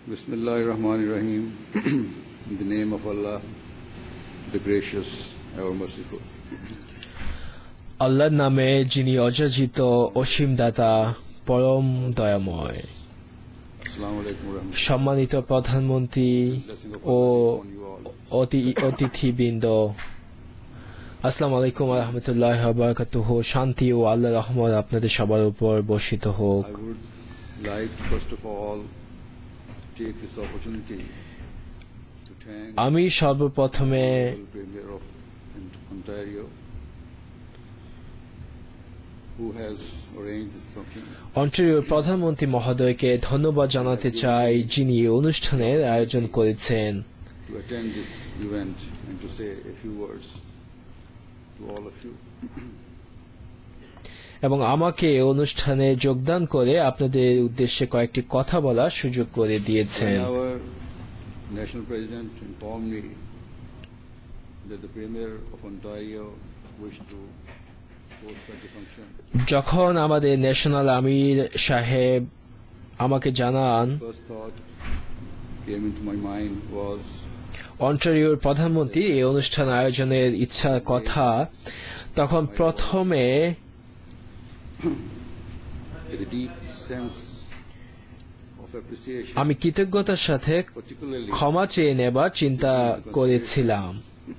Bismillahirrahmanirrahim. In the name of Allah, the gracious, ever merciful. আল্লাহর নামে যিনি অযাচিত অসীম দাতা পরম দয়াময়। Assalamu alaikum wa rahmatullahi. সম্মানিত প্রধানমন্ত্রী ও অতিথিবৃন্দ, আসসালামু আলাইকুম ওয়া রাহমাতুল্লাহি ওয়া বারাকাতুহু। শান্তি ও আল্লাহর রহমত আপনাদের সবার উপর বর্ষিত হোক। I would like first of all take this opportunity to thank আমি সর্বপ্রথমে the Premier of Ontario who has arranged this function. অন্টারিওর প্রধানমন্ত্রী মহোদয়কে ধন্যবাদ জানাতে চাই, যিনি এই অনুষ্ঠানের আয়োজন করেছেন, To attend this event and to say a few words to all of you. এবং আমাকে এই অনুষ্ঠানে যোগদান করে আপনাদের উদ্দেশ্যে কয়েকটি কথা বলার সুযোগ করে দিয়েছেন। When our national president informed me that the Premier of Ontario wished to host such a function, যখন আমাদের ন্যাশনাল আমির সাহেব আমাকে জানান first thought came into my mind was অন্টারিওর প্রধানমন্ত্রী এই অনুষ্ঠান আয়োজনের ইচ্ছার কথা, তখন প্রথমে with a deep sense of appreciation, আমি কৃতজ্ঞতার সাথে particularly ক্ষমা চেয়ে নেবার চিন্তা করেছিলাম।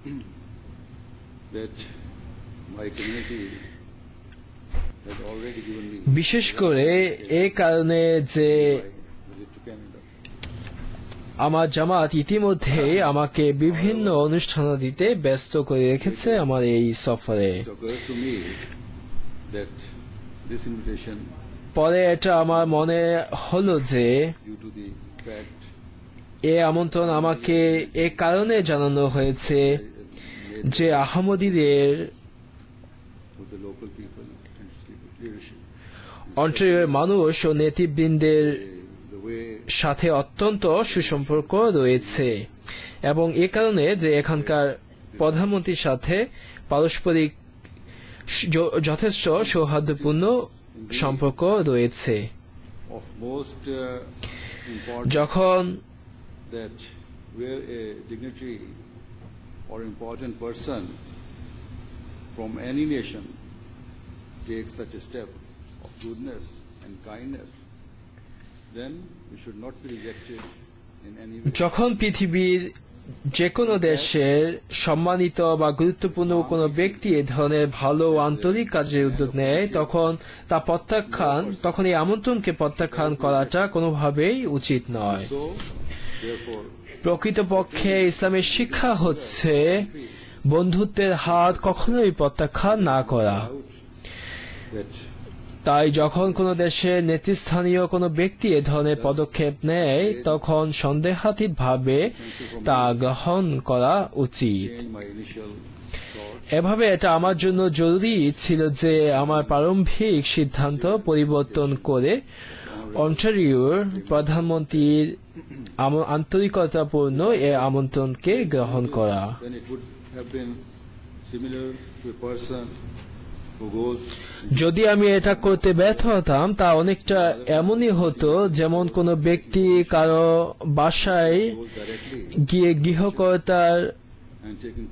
that my community had already given me বিশেষ করে এই কারণে যে visit to Canada. আমার জামাত ইতিমধ্যে আমাকে বিভিন্ন অনুষ্ঠানাদিতে ব্যস্ত করে রেখেছে আমার এই সফরে। It occurred to me that this invitation, পরে এটা আমার মনে হলো যে due to the fact এ আমন্ত্রণ আমাকে এ কারণে জানানো হয়েছে যে আহমদীদের with the local people and its leadership, অন্টারিওর মানুষ ও নেতৃবৃন্দের the way সাথে অত্যন্ত সুসম্পর্ক রয়েছে, এবং এ কারণে যে এখানকার প্রধানমন্ত্রীর সাথে পারস্পরিক যথেষ্ট সৌহার্দ্যপূর্ণ সম্পর্ক রয়েছে। of most important যখন that where a dignitary or important person from any nation takes such a step of goodness and kindness, then we should not be rejected in any way. যখন পৃথিবীর যে কোনো দেশের সম্মানিত বা গুরুত্বপূর্ণ কোনো ব্যক্তি এ ধরনের ভালো ও আন্তরিক কাজের উদ্যোগ নেয়, তখন এই আমন্ত্রণকে প্রত্যাখ্যান করাটা কোনোভাবেই উচিত নয়। So, therefore, প্রকৃতপক্ষে ইসলামের শিক্ষা হচ্ছে বন্ধুত্বের হাত কখনোই প্রত্যাখ্যান না করা। that তাই যখন কোনো দেশের নেতৃস্থানীয় কোনো ব্যক্তি এ ধরনের পদক্ষেপ নেয়, তখন সন্দেহাতীত ভাবে তা গ্রহণ করা উচিত। changed my initial thoughts এভাবে এটা আমার জন্য জরুরি ছিল যে আমার প্রারম্ভিক সিদ্ধান্ত পরিবর্তন করে অন্টারিওর প্রধানমন্ত্রীর আন্তরিকতাপূর্ণ এ আমন্ত্রণকে গ্রহণ করা। then it would have been similar to a person who goes যদি আমি এটা করতে ব্যর্থ হতাম, তা অনেকটা এমনই হতো যেমন কোনো ব্যক্তি কারো বাসায় directly গিয়ে গৃহকর্তার and taking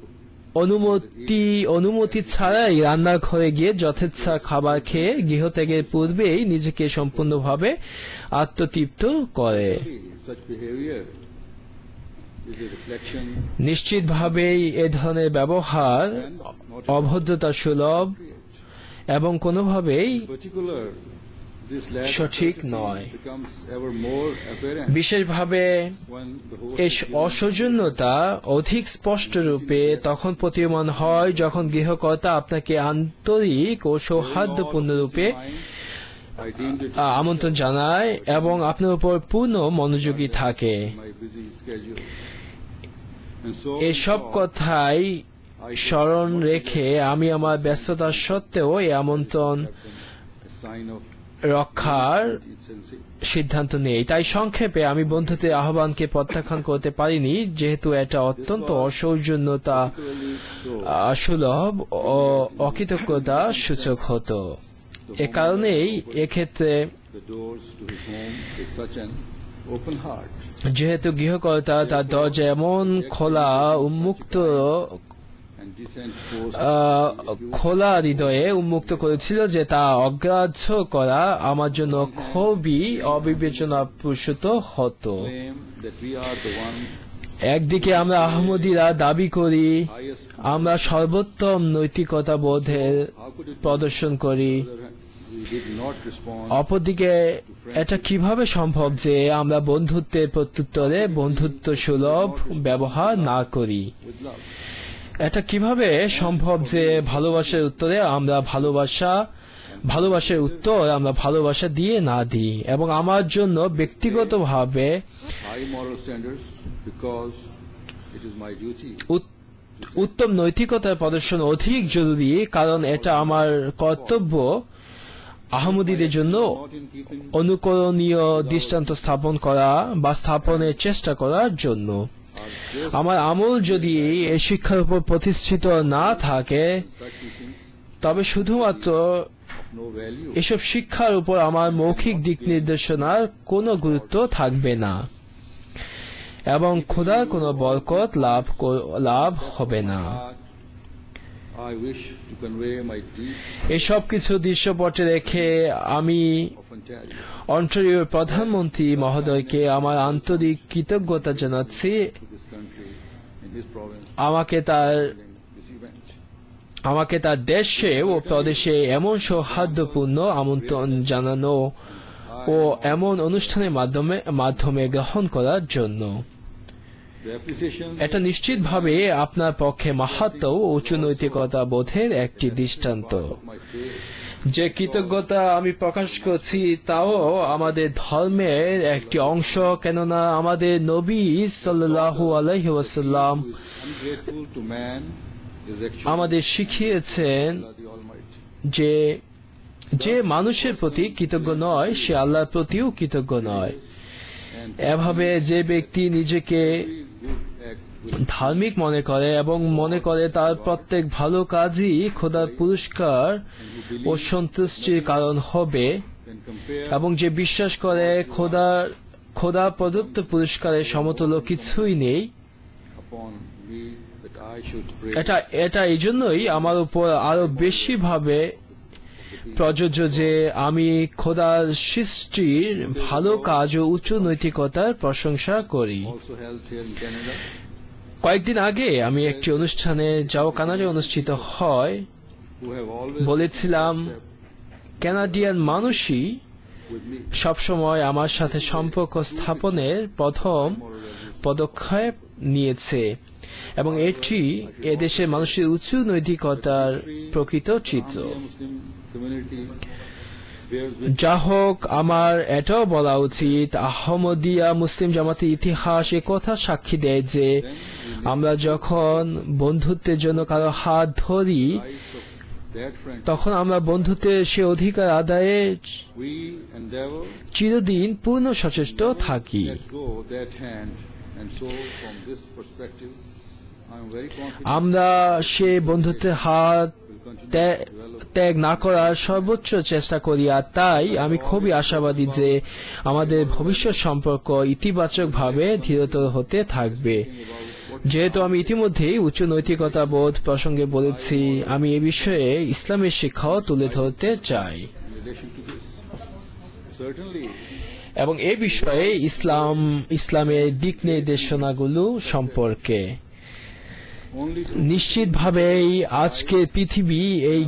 অনুমতি ছাড়াই রান্নাঘরে গিয়ে যথেচ্ছা খাবার খেয়ে গৃহত্যাগের পূর্বেই নিজেকে সম্পূর্ণভাবে আত্মতৃপ্ত করে। such behavior is a reflection নিশ্চিতভাবেই এ ধরনের ব্যবহার অভদ্রতা সুলভ এবং কোনোভাবেই particular this lack of সঠিক courtesy নয়। becomes ever more apparent বিশেষভাবে when the host এই অসৌজন্যতা অধিক স্পষ্ট রূপে তখন প্রতীয়মান হয় যখন গৃহকর্তা আপনাকে আন্তরিক ও সৌহার্দ্যপূর্ণ রূপে I deemed it আমন্ত্রণ জানায় এবং আপনার উপর পূর্ণ মনোযোগী থাকে। my busy schedule, and so এসব কথাই স্মরণ রেখে আমি আমার ব্যস্ততা সত্ত্বেও এই আমন্ত্রণ a sign of রক্ষার decency. সিদ্ধান্ত নেই। তাই সংক্ষেপে আমি বন্ধুত্বের আহ্বানকে প্রত্যাখ্যান করতে পারিনি, যেহেতু এটা অত্যন্ত অসৌজন্যতা সুলভ ও অকৃতজ্ঞতা সূচক হতো। এ কারণেই এক্ষেত্রে The doors to his home is such an open heart. যেহেতু গৃহকর্তা তার দরজা এমন উন্মুক্ত And decent post খোলা হৃদয়ে উন্মুক্ত করেছিল যে তা অগ্রাহ্য করা আমার জন্য খুবই অবিবেচনাপ্রসূত হতো। claim that we are the one একদিকে আমরা আহমদীরা দাবি করি highest. আমরা সর্বোত্তম নৈতিকতা বোধের How could it প্রদর্শন করি, be that we did not respond অপরদিকে এটা কিভাবে সম্ভব যে আমরা বন্ধুত্বের প্রত্যুত্তরে বন্ধুত্ব সুলভ ব্যবহার না করি? with love? এটা কিভাবে সম্ভব যে ভালোবাসার উত্তরে আমরা ভালোবাসার উত্তর আমরা ভালোবাসা দিয়ে না দিই? এবং আমার জন্য ব্যক্তিগতভাবে High moral standards because it is my duty. উত্তম নৈতিকতার প্রদর্শন অধিক জরুরি, কারণ এটা আমার কর্তব্য আহমদীদের জন্য Not in keeping অনুকরণীয় দৃষ্টান্ত স্থাপন করা বা স্থাপনের চেষ্টা করার জন্য। our just আমার আমল যদি এই শিক্ষার উপর প্রতিষ্ঠিত না থাকে, such teachings তবে শুধুমাত্র of no value. এসব শিক্ষার উপর আমার মৌখিক দিক নির্দেশনার কোনো গুরুত্ব থাকবে না এবং খোদার কোনো বরকত লাভ হবে না। I wish to convey my deep এসব কিছু দৃশ্যপটে রেখে আমি often tell you অন্টারিওর প্রধানমন্ত্রী মহোদয়কে আমার আন্তরিক কৃতজ্ঞতা জানাচ্ছি to this country in his province আমাকে তার this event. আমাকে তার দেশে ও প্রদেশে এমন সৌহার্দ্যপূর্ণ আমন্ত্রণ জানানো ও এমন অনুষ্ঠানের মাধ্যমে গ্রহণ করার জন্য। The appreciation এটা নিশ্চিতভাবে আপনার পক্ষে মাহাত্ম্য ও উচ্চ নৈতিকতা বোধের একটি দৃষ্টান্ত। of my faith যে কৃতজ্ঞতা আমি প্রকাশ করছি তাও আমাদের ধর্মের একটি অংশ, কেননা আমাদের নবী সাল্লাল্লাহু আলাইহি ওয়াসাল্লাম who is ungrateful to man is actually আমাদের শিখিয়েছেন Allah the Almighty. যে মানুষের প্রতি কৃতজ্ঞ নয় সে আল্লাহর প্রতিও কৃতজ্ঞ নয়। And এভাবে যে ব্যক্তি নিজেকে every good act will ধার্মিক মনে করে এবং মনে করে তার প্রত্যেক ভালো কাজই খোদার পুরস্কার ও সন্তুষ্টির কারণ হবে, can compare এবং যে বিশ্বাস করে খোদা প্রদত্ত পুরস্কারের সমতুল্য কিছুই নেই, upon me that I should pray এটা এই জন্যই আমার উপর আরো বেশি ভাবে প্রযোজ্য যে আমি খোদার সৃষ্টির ভালো কাজ ও উচ্চ নৈতিকতার প্রশংসা করি। also held here in Canada কয়েকদিন আগে আমি একটি অনুষ্ঠানে যাও কানাডায় অনুষ্ঠিত হয় who have always বলেছিলাম, step কানাডিয়ান মানুষই with me সবসময় আমার সাথে সম্পর্ক স্থাপনের প্রথম পদক্ষেপ নিয়েছে এবং এটি এদেশের মানুষের উচ্চ নৈতিকতার প্রকৃত চিত্র। Muslim community bears with যা হোক, আমার এটাও বলা উচিত আহমদিয়া মুসলিম জামাতের ইতিহাস কথা সাক্ষী দেয় যে আমরা যখন বন্ধুত্বের জন্য কারো হাত ধরি rights of that friend. তখন আমরা বন্ধুত্বের সে অধিকার আদায়ে We endeavor চিরদিন পূর্ণ সচেষ্ট থাকি। let go that hand, and so from this perspective I am very confident আমরা সে বন্ধুত্বের হাত will continue ত্যাগ- to develop ত্যাগ না করার সর্বোচ্চ চেষ্টা করি, আর তাই আমি খুবই আশাবাদী যে আমাদের ভবিষ্যৎ সম্পর্ক ইতিবাচকভাবে ধীরতর হতে থাকবে। যেহেতু আমি ইতিমধ্যেই উচ্চ নৈতিকতা বোধ প্রসঙ্গে বলেছি, আমি এ বিষয়ে ইসলামের শিক্ষাও তুলে ধরতে চাই in relation to this. Certainly এবং এ বিষয়ে ইসলামের দিক নির্দেশনাগুলো সম্পর্কে only through নিশ্চিতভাবেই আজকের পৃথিবীতে এই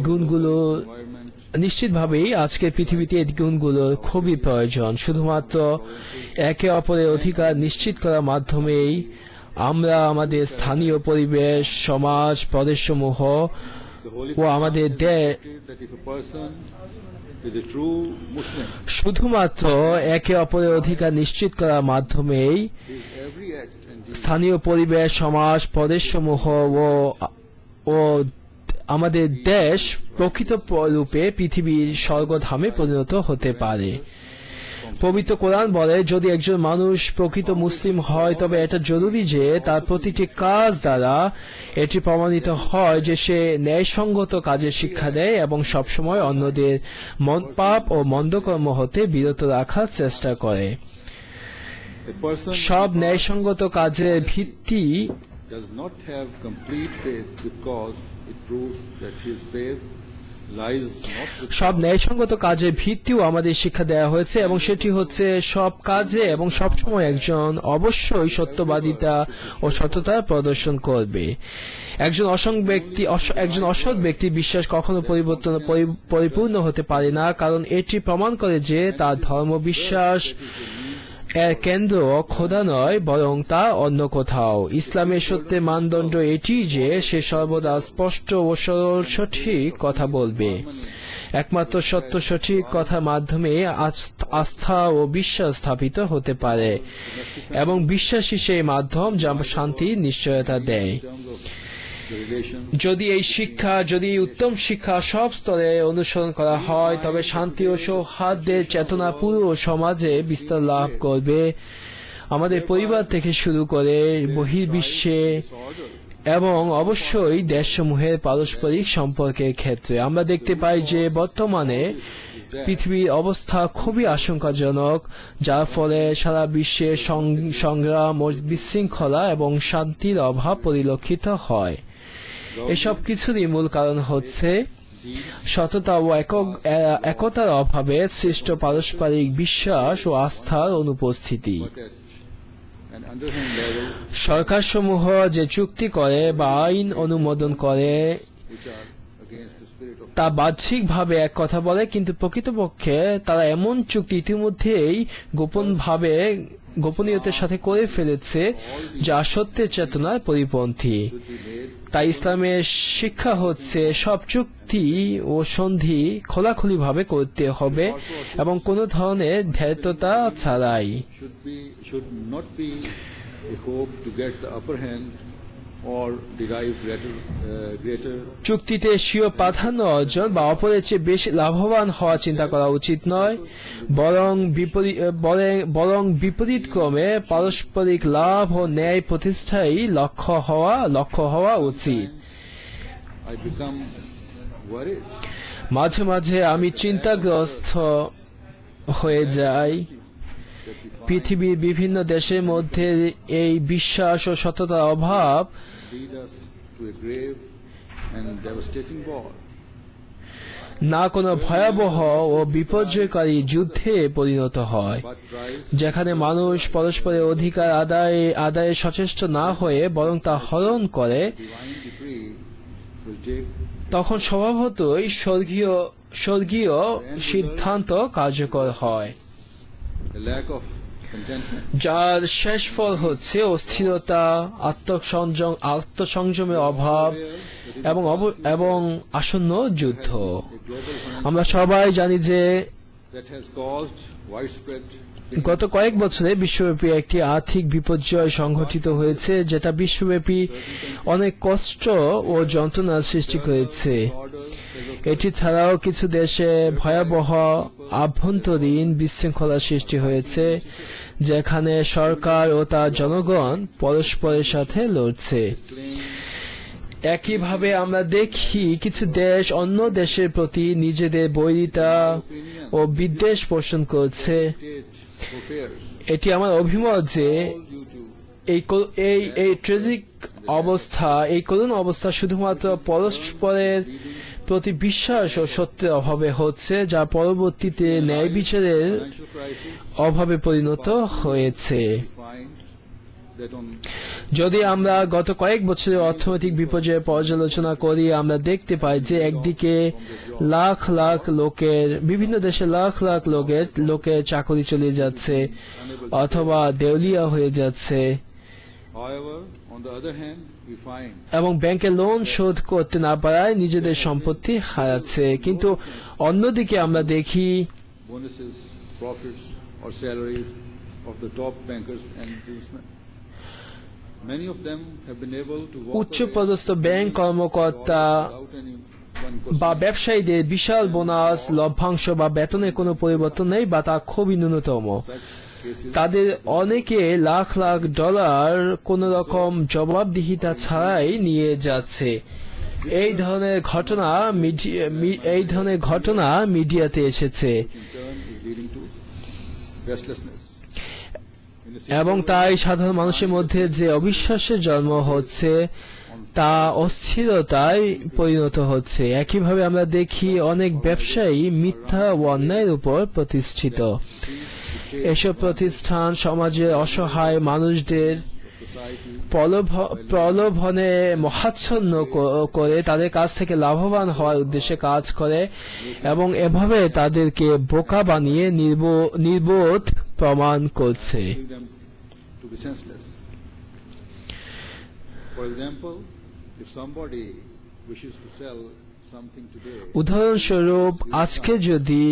গুণগুলো খুবই প্রয়োজন। শুধুমাত্র একে অপরের অধিকার নিশ্চিত করার মাধ্যমেই আমরা আমাদের স্থানীয় পরিবেশ, সমাজ, প্রদেশসমূহ the Holy ও আমাদের that if a person is a true Muslim, শুধুমাত্র একে অপরের অধিকার নিশ্চিত করার মাধ্যমেই his every act and deed স্থানীয় পরিবেশ, সমাজ, প্রদেশসমূহ ও আমাদের দেশ প্রকৃত রূপে পৃথিবীর স্বর্গধামে পরিণত হতে পারে। পবিত্র কোরআন বলে, যদি একজন মানুষ প্রকৃত মুসলিম হয় তবে এটা জরুরি যে তার প্রতিটি কাজ দ্বারা এটি প্রমাণিত হয় যে সে ন্যায়সঙ্গত কাজের শিক্ষা দেয় এবং সবসময় অন্যদের পাপ ও মন্দকর্ম হতে বিরত রাখার চেষ্টা করে। A person সব who ন্যায়সঙ্গত কাজের ভিত্তি does not have complete faith because it proves that his faith lies not with সব ন্যায়সঙ্গত কাজের ভিত্তিও আমাদের শিক্ষা দেওয়া হয়েছে এবং সেটি হচ্ছে সব কাজে এবং সবসময় একজন অবশ্যই সত্যবাদিতা ও সততা প্রদর্শন করবে। একজন অসৎ ব্যক্তির বিশ্বাস কখনো পরিপূর্ণ হতে পারে না, কারণ এটি প্রমাণ করে যে তার ধর্ম বিশ্বাস এর কেন্দ্র খোদা নয়, বরং তা অন্য কোথাও। ইসলামের সত্যের মানদণ্ড এটি যে সে সর্বদা স্পষ্ট ও সরল সঠিক কথা বলবে। একমাত্র সত্য সঠিক কথার মাধ্যমে আস্থা ও বিশ্বাস স্থাপিত হতে পারে এবং বিশ্বাসী সেই মাধ্যম যা শান্তির নিশ্চয়তা দেয়। the relation যদি এই উত্তম শিক্ষা সব স্তরে অনুসরণ করা হয়, তবে শান্তি ও সৌহার্দ্যের চেতনা পুরো সমাজে বিস্তার লাভ করবে, আমাদের পরিবার থেকে শুরু করে বহির্বিশ্বে এবং অবশ্যই দেশসমূহের পারস্পরিক সম্পর্কের ক্ষেত্রে। আমরা দেখতে পাই যে বর্তমানে পৃথিবীর অবস্থা খুবই আশঙ্কাজনক, যার ফলে সারা বিশ্বে সংগ্রাম ও বিশৃঙ্খলা এবং শান্তির অভাব পরিলক্ষিত হয়। এসব কিছুরই মূল কারণ হচ্ছে সততা ও একতার অভাবে সৃষ্ট পারস্পরিক বিশ্বাস ও আস্থার অনুপস্থিতি। at an underhand level সরকারসমূহ যে চুক্তি করে বা আইন অনুমোদন করে which are against the spirit of তা বাহ্যিকভাবে এক কথা বলে, কিন্তু প্রকৃতপক্ষে তারা এমন চুক্তি ইতিমধ্যেই গোপনীয়তার সাথে করে ফেলেছে যা সত্যের চেতনার পরিপন্থী। should be made তাই ইসলামের শিক্ষা হচ্ছে সব চুক্তি ও সন্ধি খোলাখুলিভাবে করতে হবে এবং কোনো ধরনের ধৈর্যতা ছাড়াই। should not be a hope to get the upper hand or derive greater চুক্তিতে স্বীয় প্রাধান্য অর্জন বা অপরের চেয়ে বেশি লাভবান হওয়া চিন্তা করা উচিত নয়, বরং বিপরীত ক্রমে পারস্পরিক লাভ ও ন্যায় প্রতিষ্ঠাই লক্ষ্য হওয়া উচিত। I become worried মাঝে মাঝে আমি চিন্তাগ্রস্ত হয়ে যাই। that we find পৃথিবীর বিভিন্ন দেশের মধ্যে এই বিশ্বাস ও সততার অভাব lead us to a grave and devastating war. না কোনো ভয়াবহ ও বিপর্যয়কারী যুদ্ধে পরিণত হয়, But Christ, যেখানে মানুষ পরস্পরের অধিকার আদায়ে সচেষ্ট না হয়ে বরং তা হরণ করে, divine decree will take তখন স্বভাবতই স্বর্গীয় সিদ্ধান্ত কার্যকর হয়, a lack of contentment, যার শেষ ফল হচ্ছে অস্থিরতা, আত্মসংযমের অভাব এবং আসন্ন যুদ্ধ। a global আমরা সবাই জানি যে that has caused widespread গত কয়েক বছরে বিশ্বব্যাপী একটি আর্থিক বিপর্যয় সংঘটিত হয়েছে, যেটা বিশ্বব্যাপী অনেক কষ্ট ও যন্ত্রণার সৃষ্টি করেছে। এটি ছাড়াও কিছু দেশে ভয়াবহ আভ্যন্তরীণ বিশৃঙ্খলার সৃষ্টি হয়েছে, যেখানে সরকার ও তার জনগণ পরস্পরের সাথে লড়ছে। একইভাবে আমরা দেখি কিছু দেশ অন্য দেশের প্রতি নিজেদের বৈরিতা ও বিদ্বেষ পোষণ করছে। state affairs, এটি আমার অভিমত যে all due to এই ট্রেজিক অবস্থা, এই করুণ অবস্থা শুধুমাত্র পরস্পরের প্রতি বিশ্বাস ও সত্যের অভাবে হচ্ছে, যা পরবর্তীতে ন্যায় বিচারের financial crisis. অভাবে পরিণত হয়েছে। We find that on যদি আমরা গত কয়েক বছরের অর্থনৈতিক বিপর্যয়ের পর্যালোচনা করি, আমরা দেখতে পাই যে একদিকে বিভিন্ন দেশে লাখ লাখ লোকের চাকরি চলে যাচ্ছে অথবা দেউলিয়া হয়ে যাচ্ছে, however, on the other hand, we find এবং ব্যাংকে লোন শোধ করতে না পারায় নিজেদের সম্পত্তি হারাচ্ছে। কিন্তু অন্যদিকে আমরা দেখি bonuses, profits, or salaries of the top bankers and businessmen. Many of them have been able to walk উচ্চপদস্থ ব্যাংক কর্মকর্তা without anyone বা ব্যবসায়ীদের বিশাল বোনাস, লভ্যাংশ বা বেতনের কোনো পরিবর্তন নেই বা তা খুবই ন্যূনতম। such cases. তাদের অনেকে লাখ লাখ ডলার কোন রকম জবাবদিহিতা ছাড়াই নিয়ে যাচ্ছে। এই ধরনের ঘটনা মিডিয়াতে এসেছে। In turn is leading to restlessness. এবং তাই সাধারণ মানুষের মধ্যে যে অবিশ্বাসের জন্ম হচ্ছে তা অস্থিরতায় পরিণত হচ্ছে। একইভাবে আমরা দেখি অনেক ব্যবসায়ী মিথ্যা ও অন্যায়ের উপর প্রতিষ্ঠিত। এসব প্রতিষ্ঠান সমাজের অসহায় মানুষদের প্রলোভনে মহাচ্ছন্ন করে তাদের কাছ থেকে লাভবান হওয়ার উদ্দেশ্যে কাজ করে এবং এভাবে তাদেরকে বোকা বানিয়ে নির্বোধ প্রমাণ করছে। উদাহরণস্বরূপ, আজকে যদি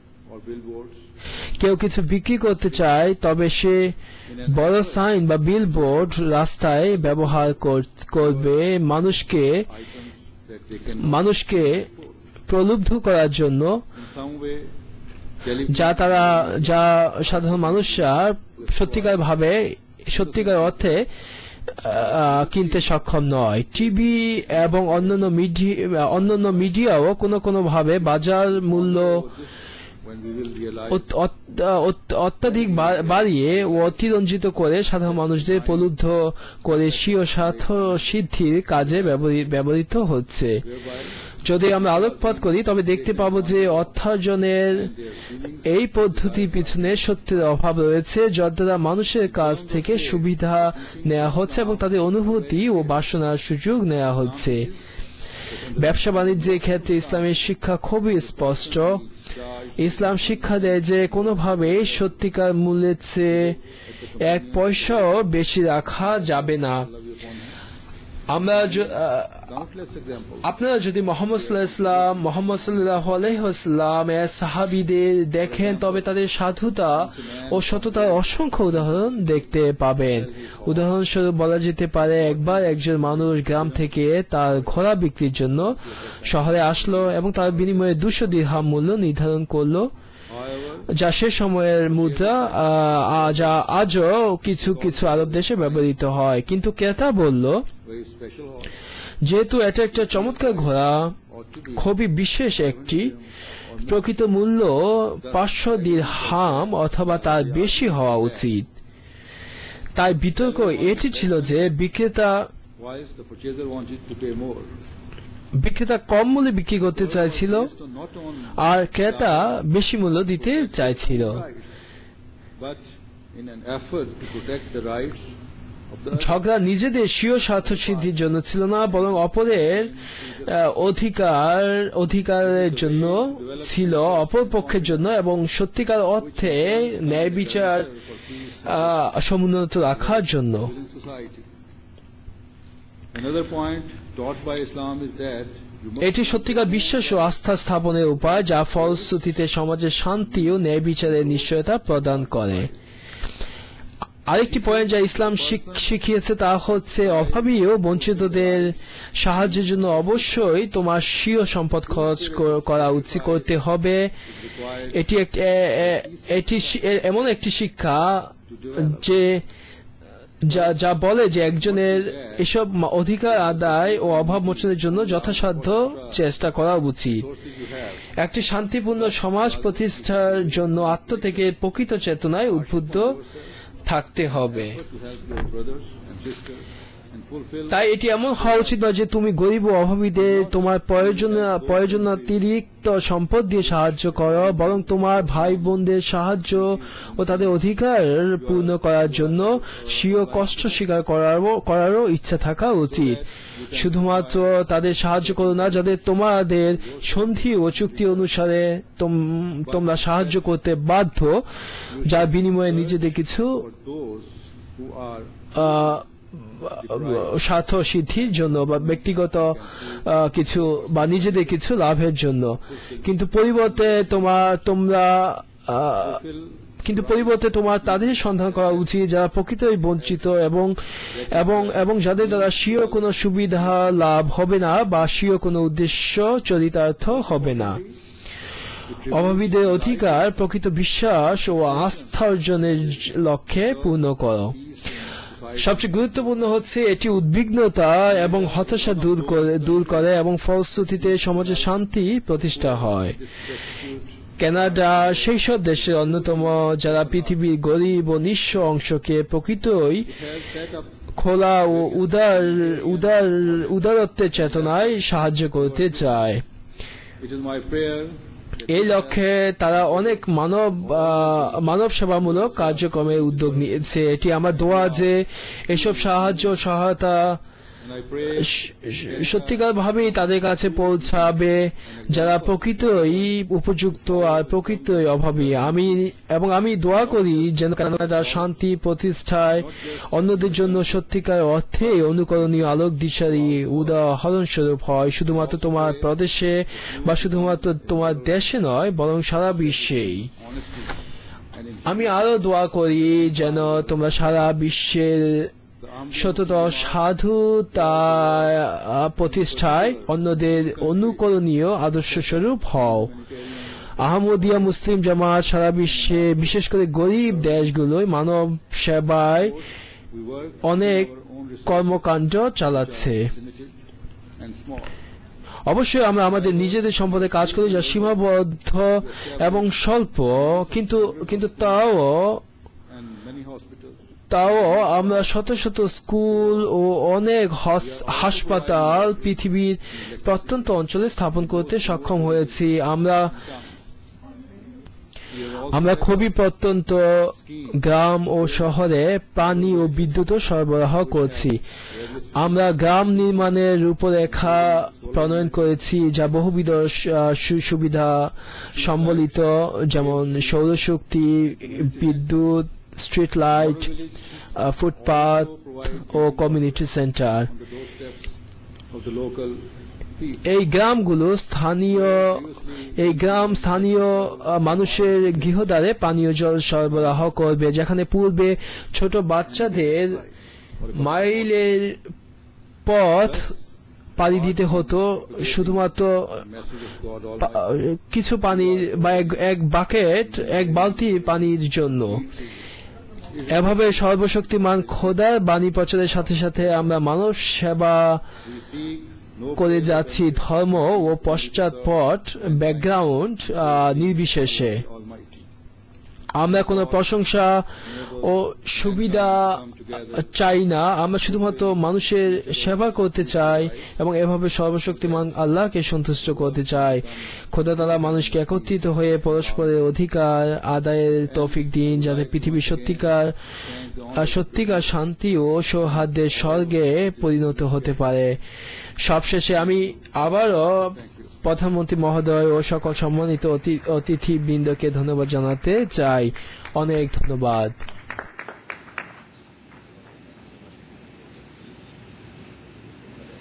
কেউ কিছু বিক্রি করতে চায় তবে সে বড় সাইন বা বিলবোর্ড রাস্তায় ব্যবহার করবে মানুষকে প্রলুব্ধ করার জন্য, যা সাধারণ মানুষরা সত্যিকার অর্থে কিনতে সক্ষম নয়। টিভি এবং অন্যান্য মিডিয়াও কোনো ভাবে বাজার মূল্য অত্যাধিক বাড়িয়ে ও অতিরঞ্জিত করে সাধারণ মানুষদের প্রলুব্ধ করে স্বীয় স্বার্থ সিদ্ধির কাজে ব্যবহৃত হচ্ছে। যদি আমরা আলোকপাত করি তবে দেখতে পাবো যে অর্থার্জনের এই পদ্ধতির পিছনে সত্যের অভাব রয়েছে, যার দ্বারা মানুষের কাছ থেকে সুবিধা নেওয়া হচ্ছে এবং তাদের অনুভূতি ও বাসনার সুযোগ নেওয়া হচ্ছে। ব্যবসা বাণিজ্যের ক্ষেত্রে ইসলামের শিক্ষা খুবই স্পষ্ট। ইসলাম শিক্ষা দেয় যে কোনোভাবেই সত্যিকার মূল্যের চেয়ে এক পয়সাও বেশি রাখা যাবে না। আপনারা যদি মোহাম্মদ সাল্লাল্লাহু আলাইহি ওয়াসাল্লাম এর সাহাবীদের দেখেন তবে তাদের সাধুতা ও সততার অসংখ্য উদাহরণ দেখতে পাবেন। উদাহরণস্বরূপ বলা যেতে পারে, একবার একজন মানুষ গ্রাম থেকে তার ঘোড়া বিক্রির জন্য শহরে আসলো এবং তার বিনিময়ে 200 দিরহাম মূল্য নির্ধারণ করলো, যা সে সময়ের মুদ্রা, যা আজও কিছু আরব দেশে ব্যবহৃত হয়। কিন্তু ক্রেতা বলল, যেহেতু এটা একটা চমৎকার ঘোড়া, খুবই বিশেষ একটি, প্রকৃত মূল্য 500 দিরহাম অথবা তার বেশি হওয়া উচিত। তাই বিতর্ক এটি ছিল যে বিক্রেতা কম মূল্যে বিক্রি করতে চাইছিল আর ক্রেতা বেশি মূল্য দিতে চাইছিল। ঝগড়া নিজেদের স্বীয় স্বার্থ সিদ্ধির জন্য ছিল না, বরং অপরের অধিকারের জন্য ছিল, অপর পক্ষের জন্য, এবং সত্যিকার অর্থে ন্যায় বিচার সমুন্নত রাখার জন্য। এটি সত্যিকার বিশ্বাস ও আস্থা স্থাপনের উপায়, যা ফলশ্রুতিতে সমাজের শান্তি ও ন্যায় বিচারের নিশ্চয়তা প্রদান করে। আরেকটি পয়েন্ট যা ইসলাম শিখিয়েছে তা হচ্ছে, অভাবী ও বঞ্চিতদের সাহায্যের জন্য অবশ্যই তোমার স্বীয় সম্পদ খরচ করতে হবে। এটি এমন একটি শিক্ষা যা বলে যে একজনের এসব অধিকার আদায় ও অভাব মোচনের জন্য যথাসাধ্য চেষ্টা করা উচিত। একটি শান্তিপূর্ণ সমাজ প্রতিষ্ঠার জন্য আত্মত্যাগের প্রকৃত চেতনায় উদ্বুদ্ধ থাকতে হবে। তাই এটি এমন হওয়া উচিত নয় যে তুমি গরিব ও অভাবীদের তোমার প্রয়োজনাতিরিক্ত সম্পদ দিয়ে সাহায্য করো, বরং তোমার ভাই বোনদের সাহায্য ও তাদের অধিকার পূর্ণ করার জন্য স্বীয় কষ্ট স্বীকার করারও ইচ্ছা থাকা উচিত। শুধুমাত্র তাদের সাহায্য করো না যাদের তোমাদের সন্ধি ও চুক্তি অনুসারে তোমরা সাহায্য করতে বাধ্য, যার বিনিময়ে নিজেদের কিছু স্বার্থ সিদ্ধির জন্য বা ব্যক্তিগত কিছু বা নিজেদের কিছু লাভের জন্য। কিন্তু পরিবর্তে তোমার তাদের সন্ধান করা উচিত যারা প্রকৃতই বঞ্চিত এবং যাদের দ্বারা স্বীয় কোনো সুবিধা লাভ হবে না বা স্বীয় কোনো উদ্দেশ্য চরিতার্থ হবে না। অভাবীদের অধিকার প্রকৃত বিশ্বাস ও আস্থা অর্জনের লক্ষ্যে পূর্ণ করো। সবচেয়ে গুরুত্বপূর্ণ হচ্ছে এটি উদ্বিগ্নতা এবং হতাশা দূর করে এবং ফলশ্রুতিতে সমাজে শান্তি প্রতিষ্ঠা হয়। কানাডা সেই সব দেশের অন্যতম যারা পৃথিবীর গরিব ও নিঃস্ব অংশকে প্রকৃতই has set up. খোলা ও উদারত্বের চেতনায় সাহায্য করতে চায়। It is my prayer এই লক্ষ্যে তারা অনেক মানব সেবামূলক কার্যক্রমের উদ্যোগ নিয়েছে। এটি আমার দোয়া যে এসব সাহায্য সহায়তা and I pray সত্যিকার ভাবেই তাদের কাছে পৌঁছাবে যারা প্রকৃতই উপযুক্ত আর প্রকৃতই অভাবী। আমি দোয়া করি যেন কানাডার শান্তি প্রতিষ্ঠায় অন্যদের জন্য সত্যিকার অর্থে অনুকরণীয় আলোক দিশারি উদাহরণস্বরূপ হয়, শুধুমাত্র তোমার প্রদেশে বা শুধুমাত্র তোমার দেশে নয় বরং সারা বিশ্বেই। honestly and in আমি আরো দোয়া করি যেন তোমরা সারা বিশ্বের সততা সাধুতা প্রতিষ্ঠায় অন্যদের অনুকরণীয় আদর্শ স্বরূপ হও। আহমদিয়া মুসলিম জামাত সারা বিশ্বে বিশেষ করে গরিব দেশগুলোয় মানব সেবায় we work অনেক our own resources, কর্মকাণ্ড চালাচ্ছে। limited and small. অবশ্যই আমরা আমাদের নিজেদের সম্পদে কাজ করি যা সীমাবদ্ধ এবং স্বল্প, কিন্তু And many hospitals. আমরা শত শত স্কুল ও অনেক হাসপাতাল পৃথিবীর প্রত্যন্ত অঞ্চলে স্থাপন করতে সক্ষম হয়েছি। আমরা খুবই প্রত্যন্ত গ্রাম ও শহরে পানি ও বিদ্যুৎ সরবরাহ করছি। আমরা গ্রাম নির্মাণের রূপরেখা প্রণয়ন করেছি যা বহুবিধ সুবিধা সম্বলিত, যেমন সৌরশক্তি, বিদ্যুৎ, স্ট্রিট লাইট, ফুটপাথ ও community centre. On the doorsteps of the local people. এই গ্রামগুলো স্থানীয় মানুষের গৃহদ্বারে পানীয় জল সরবরাহ করবে, যেখানে পূর্বে ছোট বাচ্চাদের মাইলের পথ পাড়ি দিতে হতো শুধুমাত্র Message of God Almighty. কিছু পানির বা এক বালতি পানির জন্য। এভাবে সর্বশক্তিমান খোদার বাণী প্রচারের সাথে সাথে আমরা মানব সেবা We seek no করে praise যাচ্ছি ধর্ম ও পশ্চাৎপট ব্যাকগ্রাউন্ড নির্বিশেষে। Almighty. আমরা কোনো প্রশংসা ও সুবিধা চাই না, আমরা শুধুমাত্র মানুষের সেবা করতে চাই এবং এভাবে সর্বশক্তিমান আল্লাহকে সন্তুষ্ট করতে চাই। খোদা তাআলা মানুষকে একত্রিত হয়ে পরস্পরের অধিকার আদায়ের তৌফিক দিন, যাতে পৃথিবী সত্যিকার শান্তি ও সৌহার্দ্যের স্বর্গে পরিণত হতে পারে। সবশেষে আমি আবারও প্রধানমন্ত্রী মহোদয় ও সকল সম্মানিত অতিথিবৃন্দকে ধন্যবাদ জানাতে চাই। অনেক ধন্যবাদ।